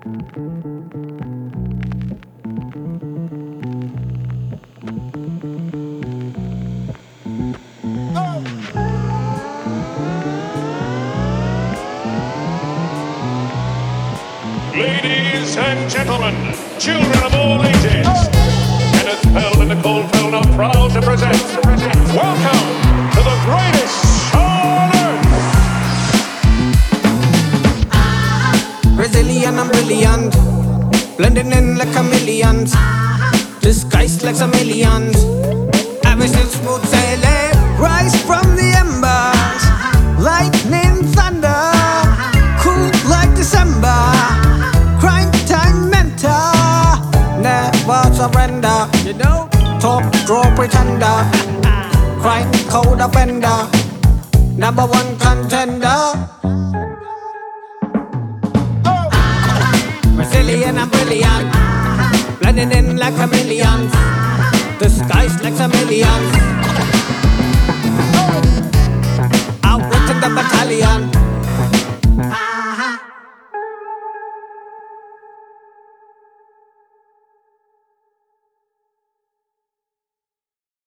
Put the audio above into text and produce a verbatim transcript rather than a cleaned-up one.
Ladies and gentlemen, children of all ages, Kenneth Pell and Nicole Pell are proud to present. Welcome to the greatest show on earth. Brazilian and brilliant, blending in like chameleons, disguised like chameleons. Ever since smooth sailing, rise from the embers, lightning thunder, cool like December. Crime time mentor, never surrender. You know, top draw pretender, crime code offender, number one contender. Brazilian and brilliant, blending in like chameleons, disguised like chameleons.